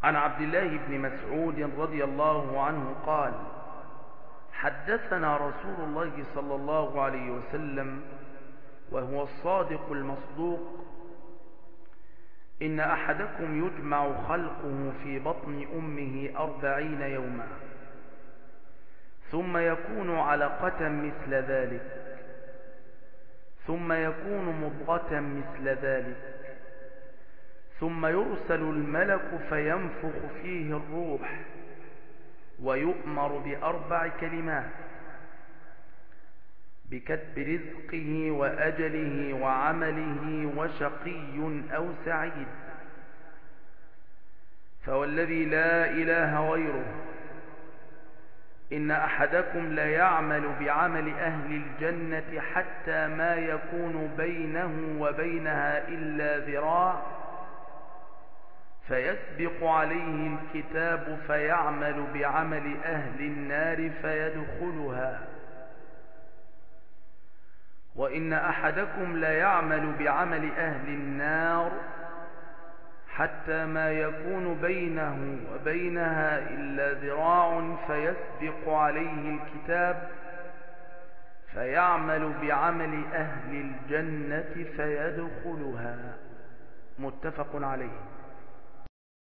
عن عبد الله بن مسعود رضي الله عنه قال: حدثنا رسول الله صلى الله عليه وسلم وهو الصادق المصدوق: إن أحدكم يجمع خلقه في بطن أمه 40 يوما ثم يكون علقة مثل ذلك ثم يكون مضغة مثل ذلك ثم يرسل الملك فينفخ فيه الروح ويؤمر ب4 كلمات: بكتب رزقه وأجله وعمله وشقي أو سعيد. فوالذي لا إله غيره إن أحدكم ليعمل بعمل أهل الجنة حتى ما يكون بينه وبينها إلا ذراع، فيسبق عليه الكتاب فيعمل بعمل أهل النار فيدخلها. وإن أحدكم ليعمل بعمل أهل النار حتى ما يكون بينه وبينها إلا ذراع، فيسبق عليه الكتاب فيعمل بعمل أهل الجنة فيدخلها. متفق عليه.